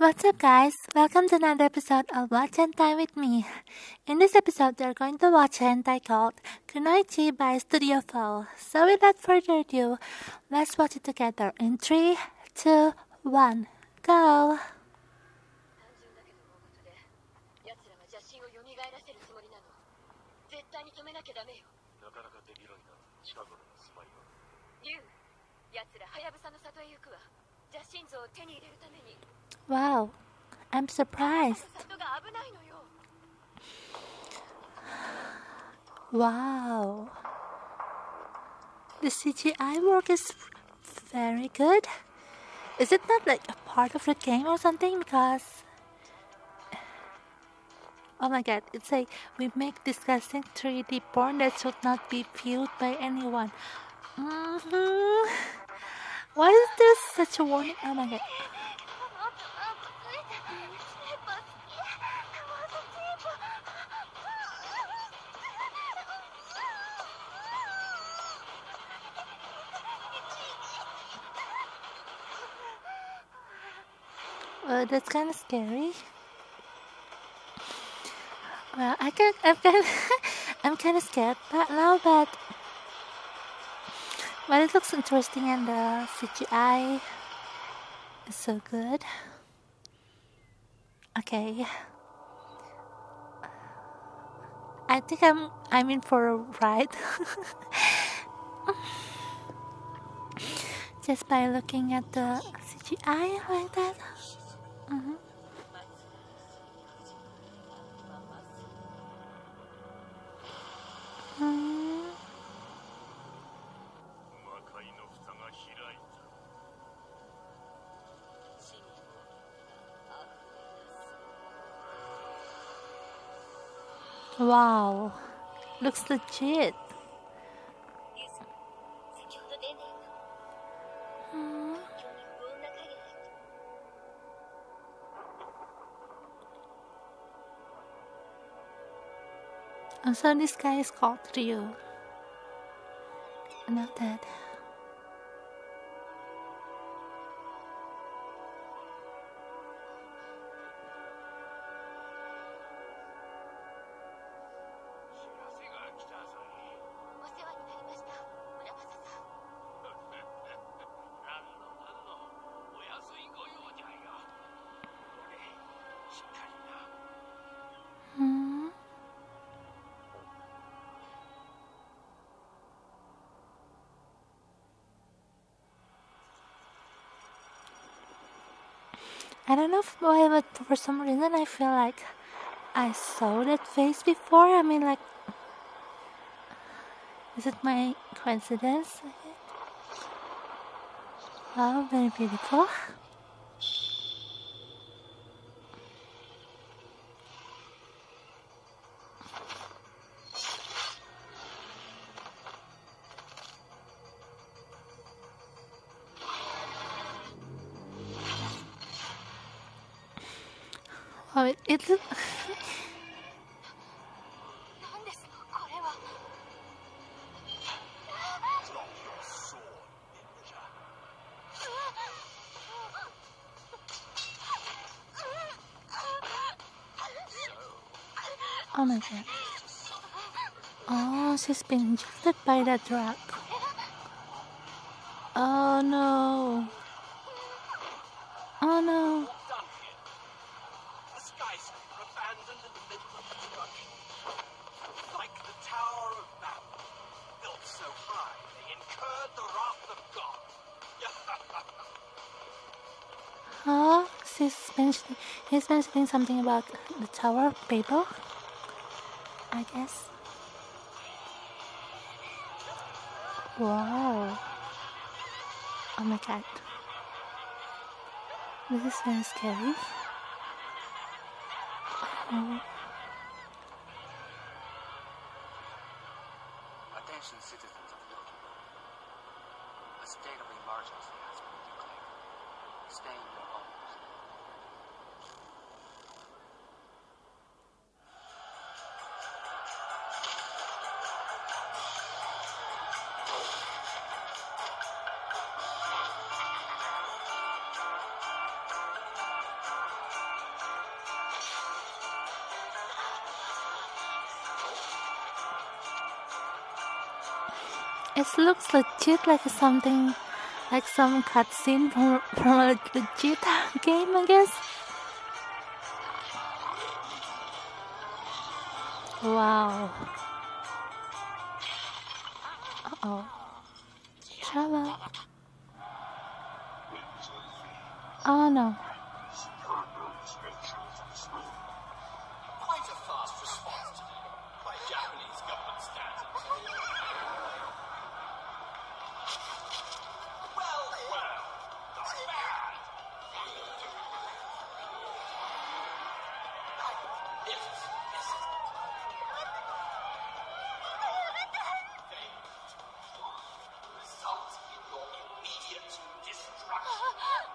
What's up, guys? Welcome to another episode of Watch Hentai with me. In this episode, we're going to watch a hentai called Kunoichi by Studio Flow. So without further ado, let's watch it together in 3, 2, 1, go! わお、I'm surprised. Wow. The CGI work is very good. Is it not like a part of the game or something? Because oh my god, it's like we make disgusting 3D porn that should not be viewed by anyone. Why is there such a warning? Oh my god. That's kind of scary. Well, I'm kind of scared now, but it looks interesting and the CGI is so good. Okay, I think I'm in for a ride. Just by looking at the CGI like that. Wow, looks legit. And so this guy is called Ryu. Not that. I don't know why, but for some reason I feel like I saw that face before. I mean, like, is it my coincidence? Wow, very beautiful. Oh, it looks. Oh my god. Oh, she's been injected by that drug. Oh no. Oh no. A skyscraper abandoned in the middle of destruction. Like the Tower of Babel, built so high they incurred the wrath of God. Oh, he's mentioning something about the Tower of Babel, I guess. Wow. Oh my god. This is very scary. Oh. Attention citizens of Yoki. A state of emergency has been declared. Stay in your homes. It looks legit like something, like some cutscene from a legit game, I guess. Wow. Uh-oh. Trouble. Oh no. Quite a fast response today, by Japanese government standards. Well, not bad. Yes. Result in your immediate destruction.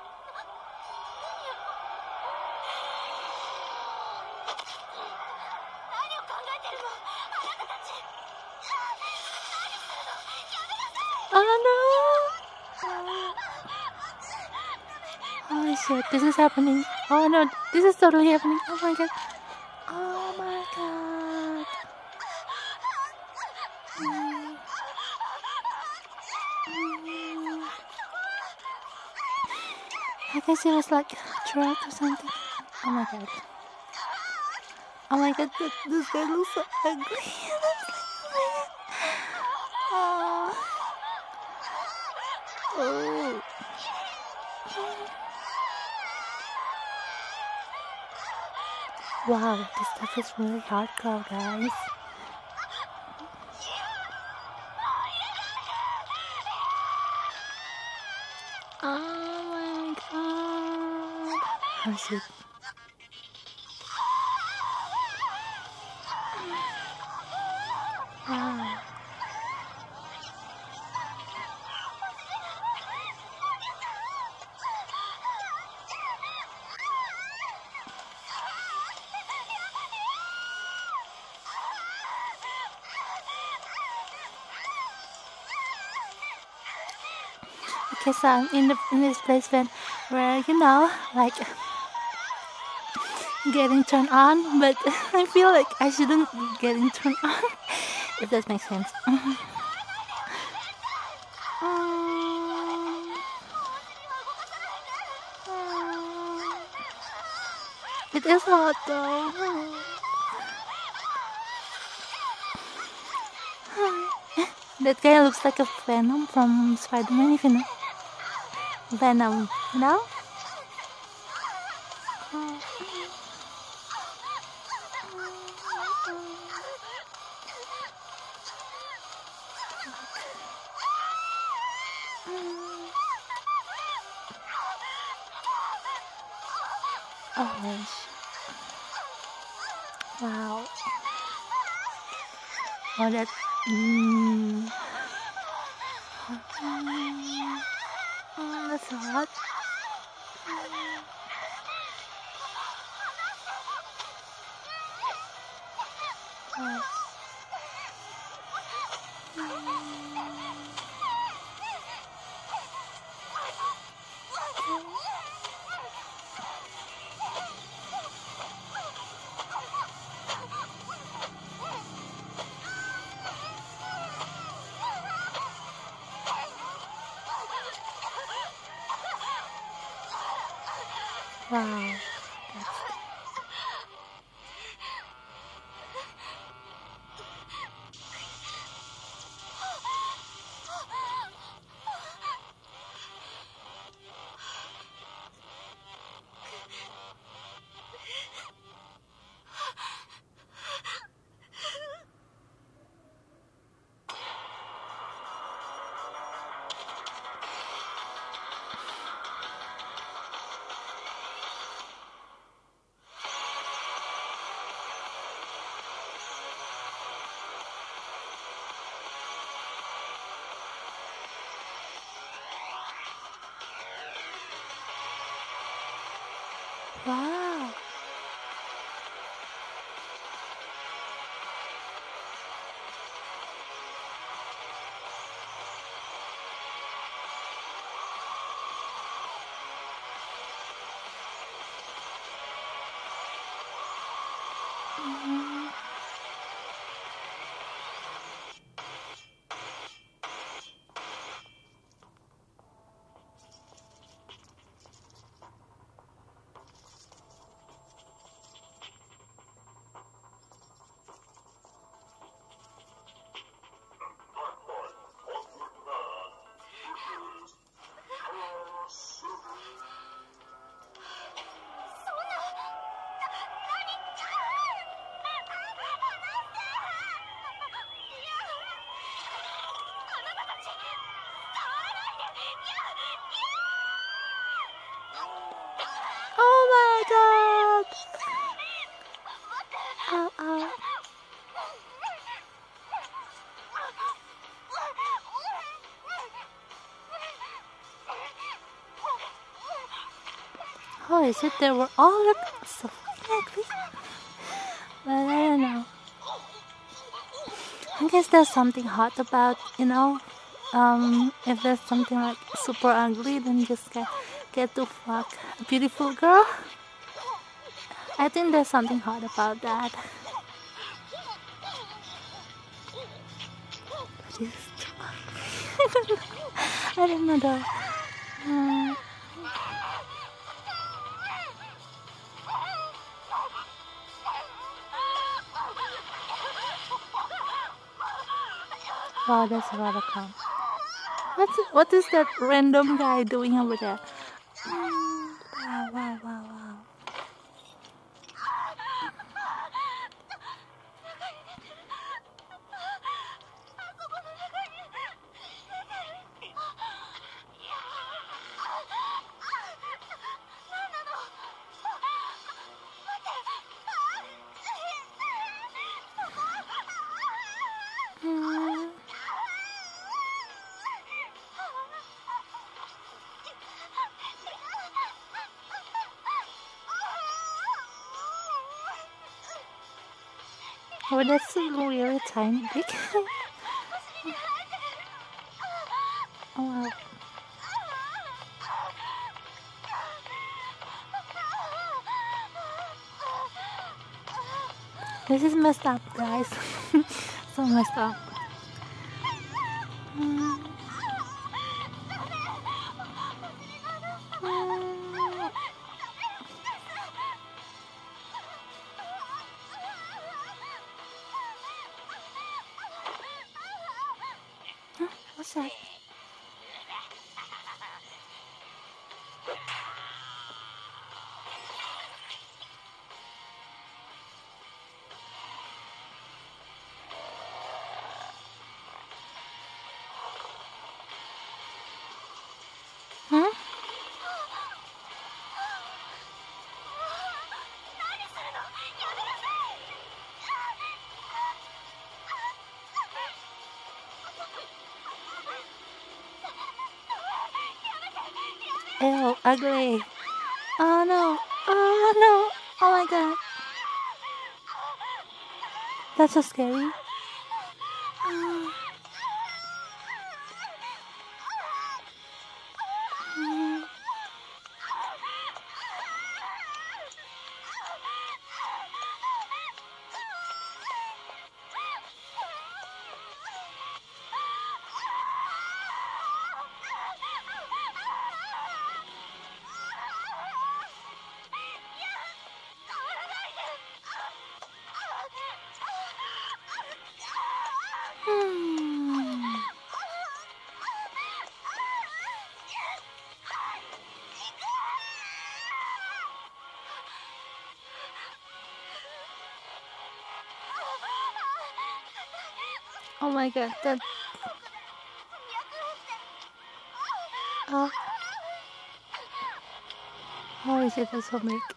何？ Oh shit, this is happening. Oh no, this is totally happening. Oh my god. Oh my god. I guess it was like trapped or something. Oh my god. Oh my god, this guy looks so ugly. Oh. Oh. Wow, this stuff is really hardcore, guys. Oh my god. Oh shit. Wow. Okay, so I'm in this place where like getting turned on, but I feel like I shouldn't be getting turned on. If that makes sense. It is hot though. That guy looks like a Venom from Spider-Man, if you know. Venom, you know? Oh, wow. Oh, that. That's hot. Oh. Wow. Wow. holy shit, they were all so ugly. But I don't know. I guess there's something hot about, if there's something like super ugly, then just get to fuck a beautiful girl. I think there's something hot about that. But it's too ugly. I don't know though. Wow, that's a lot of calm. What is that random guy doing over there? Wow. Oh, that's really tiny, big. Oh wow. This is messed up, guys. So messed up. What's that? Huh? Ew, ugly. Oh no. Oh no. Oh my god. That's so scary. Oh my god, that. Oh. Holy shit, that's so big.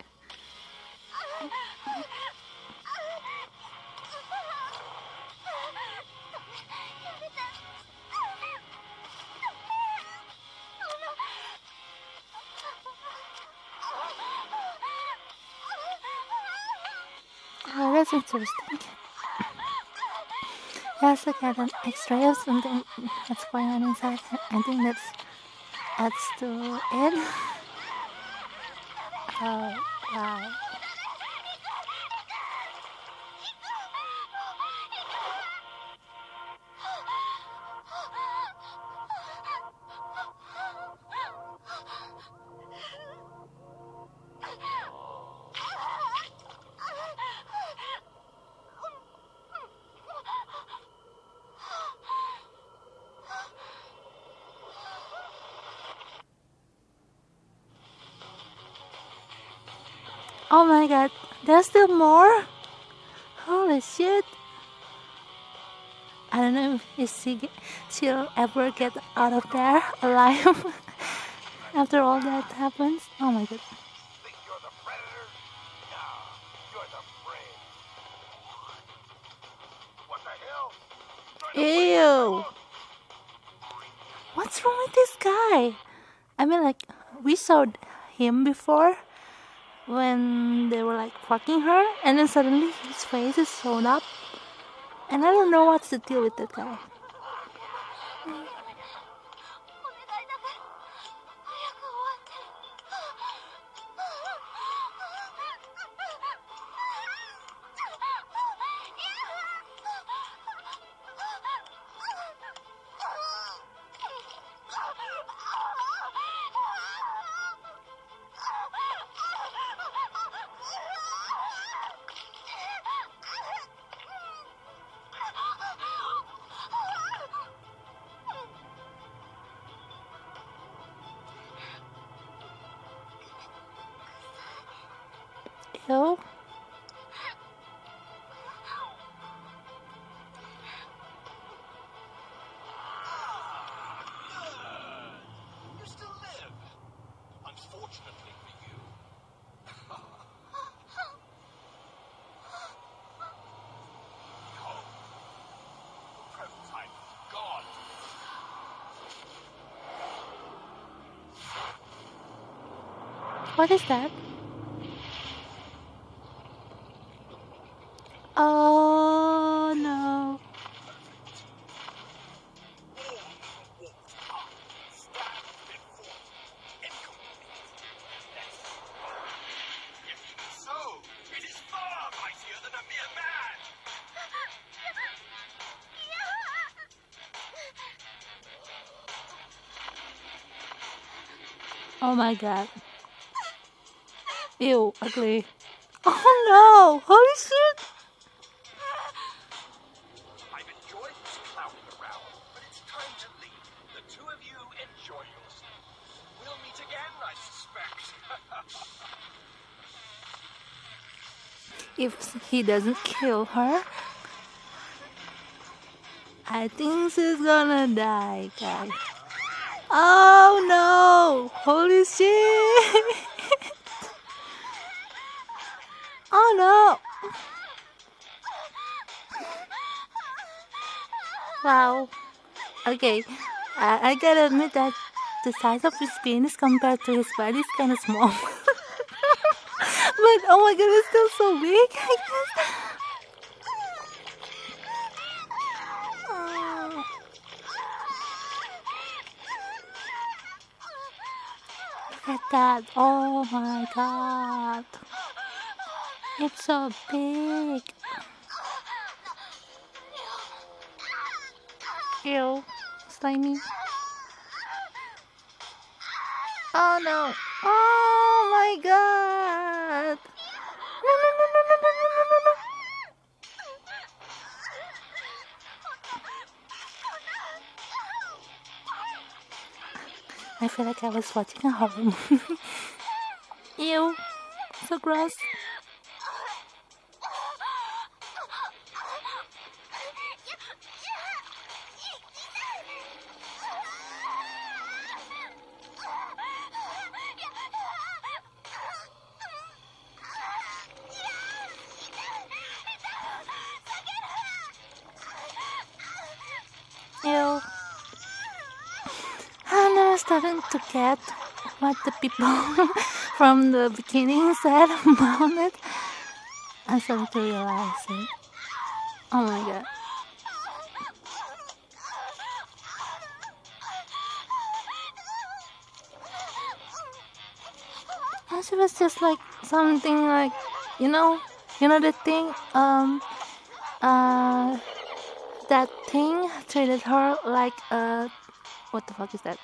Oh, that's interesting. Let's look at an X-ray of something that's going on inside. I think that's adds to it. Oh, wow. Oh my god, there's still more? Holy shit. I don't know if she'll ever get out of there alive after all that happens. Oh my god. Think you're the predator? No, you're the prey. What the hell? Ew. What's wrong with this guy? I mean, like, we saw him before, when they were like fucking her, and then suddenly his face is shown up, and I don't know what's the deal with that guy. Ew. You still live. Unfortunately for you. Behold, the prototype of God. What is that? Oh no. So, it is far mightier than a mere man. Oh my god. Ew, ugly. Oh no! Holy shit! I've enjoyed this clowning around, but it's time to leave. The two of you enjoy yourselves. We'll meet again, I suspect. If he doesn't kill her, I think she's gonna die, guys. Oh no! Holy shit! Oh no! Wow. Okay, I gotta admit that the size of his penis compared to his body is kind of small. But oh my god, it's still so big, I guess. Oh. Look at that. Oh my god. It's so big. Ew. Slimy. Oh no. Oh my god. No, no, no, no, no, no, no, no, no. I feel like I was watching a horror movie. Ew. So gross. Ew. I'm now starting to get what the people from the beginning said about it. I'm starting to realize it. Oh my god. And she was just like something like, you know the thing, that thing treated her like what the fuck is that?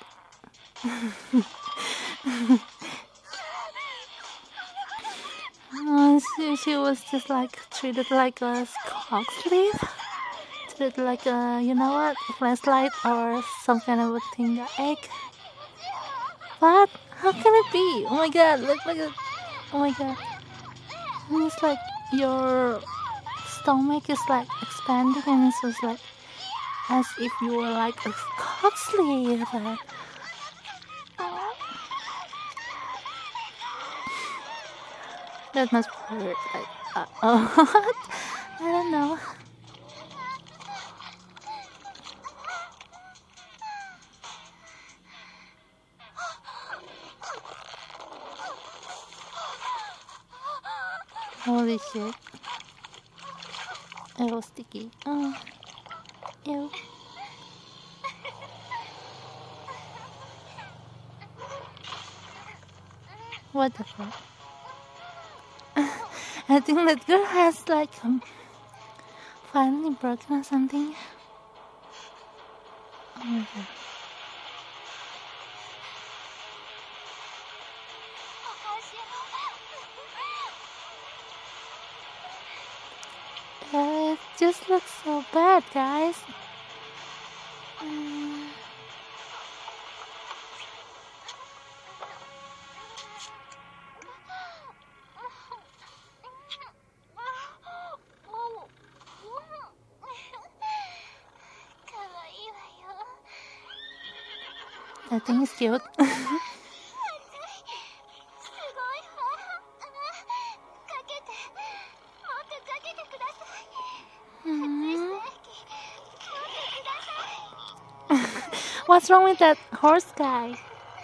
She was just like treated like a cock sleeve, treated like a, you know what, flashlight or some kind of a thing, a egg. What? How can it be? Oh my god, look like a, oh my god. And it's like your stomach is like expanding, and it's just like as if you were like a cock sleeve. That must hurt. Like, what? I don't know. Holy shit. Ew, sticky. Oh. Ew. What the fuck? I think that girl has like finally broken or something. Oh my god. It just looks so bad, guys. That thing is cute. What's wrong with that horse guy?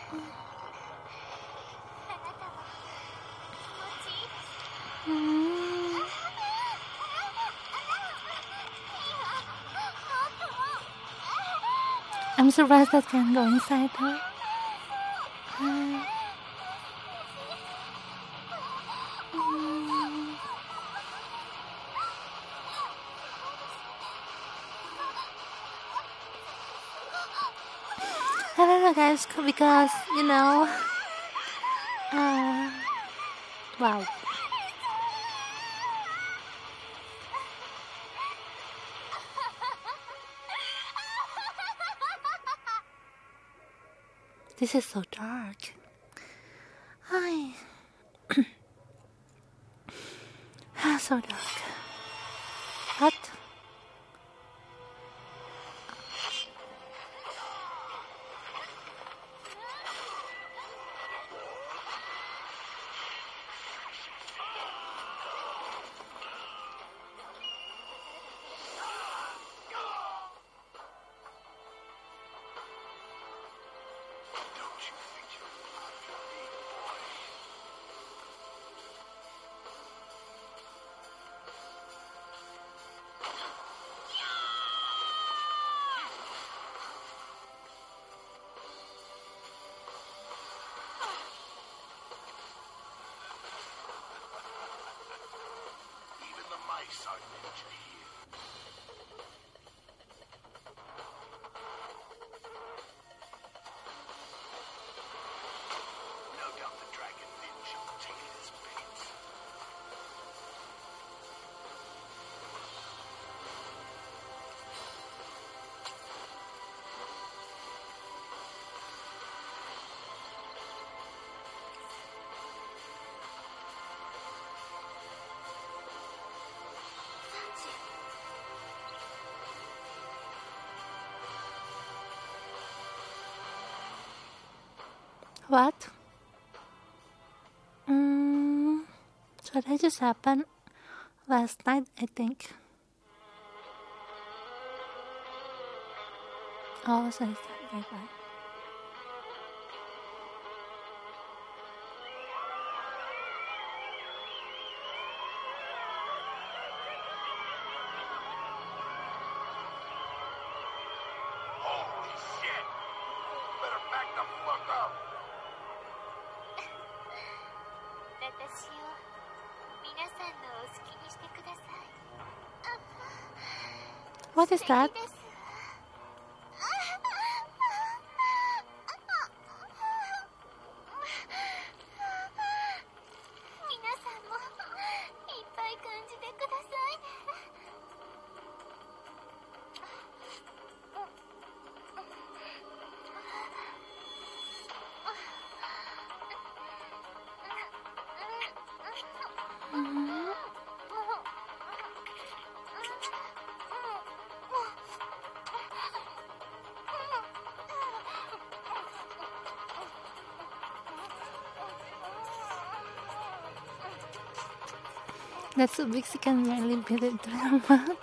I'm surprised that can go inside her. I don't know, guys, because you know, wow. This is so dark. Hi. So dark. What? What? So that just happened last night, I think. Oh, so it's that right. Holy shit! Better back the fuck up! What is that? That's so big, she can barely beat it to her mouth.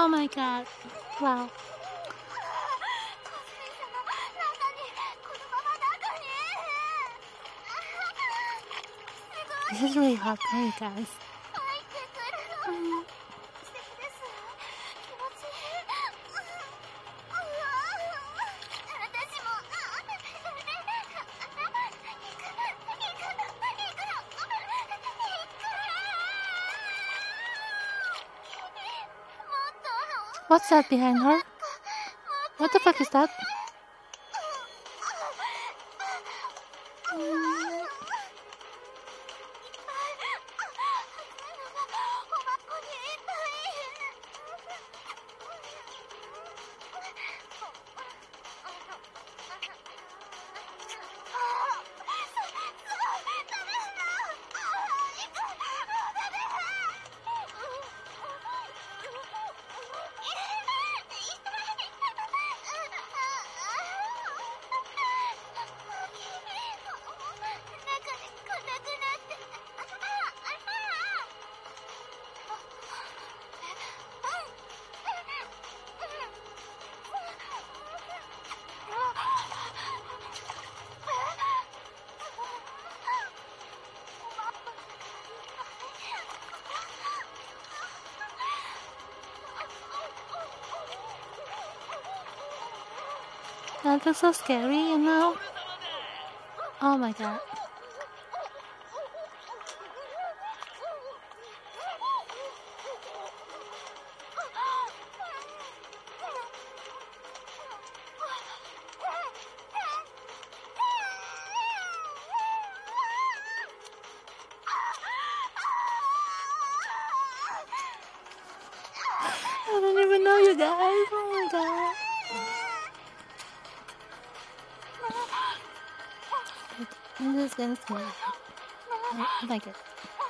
Oh my god. Wow. This is really hot for you guys. What's that behind her? What the fuck is that? That looks so scary, you know? Oh my god. I don't even know you guys. Oh my god. I'm just gonna say it. I like it.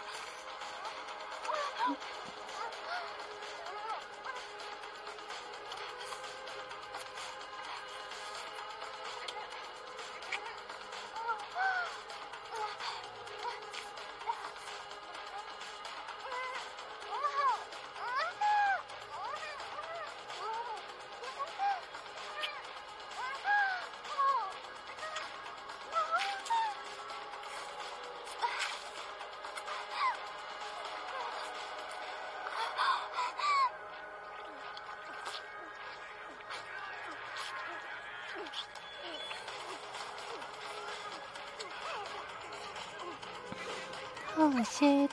Oh shit.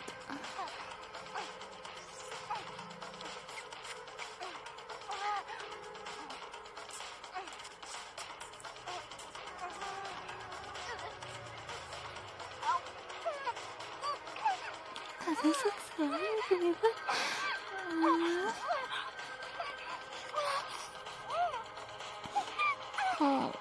This is so scary. Oh.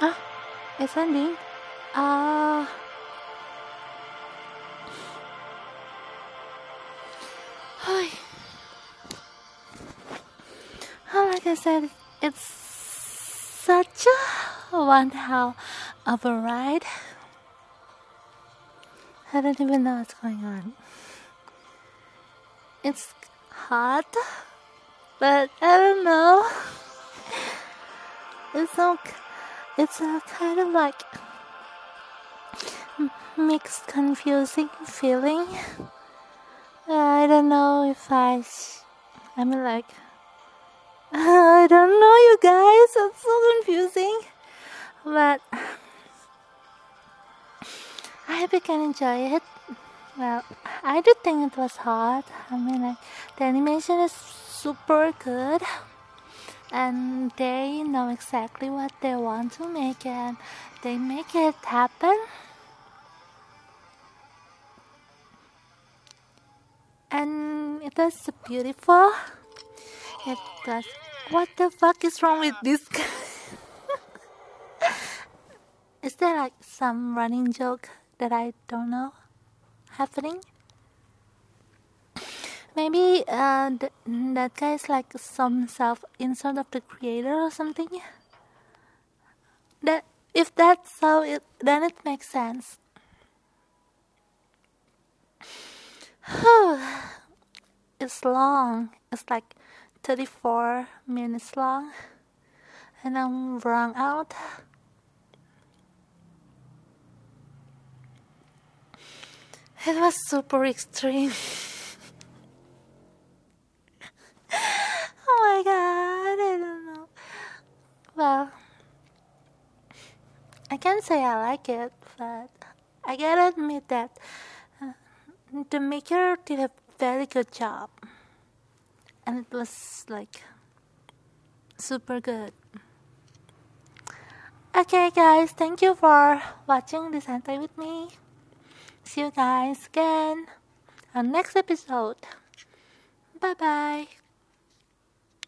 Ah, it's ending. Uh, like I said, it's such a one hell of a ride. I don't even know what's going on. It's hot, but I don't know. It's a kind of like mixed, confusing feeling. I don't know if I mean like, I don't know, you guys. It's so confusing, but I hope you can enjoy it. Well, I do think it was hot. I mean, like, the animation is super good, and they know exactly what they want to make, and they make it happen. And it was beautiful. It was. What the fuck is wrong with this guy? Is there like some running joke that I don't know happening? Maybe that guy is like some self-insert of the creator or something. That if that's so, then it makes sense. It's long. It's like 34 minutes long, and I'm wrung out. It was super extreme. Oh my god, I don't know. Well, I can't say I like it, but I gotta admit that the maker did a very good job. And it was like super good. Okay guys, thank you for watching this hentai with me. See you guys again on next episode. Bye bye.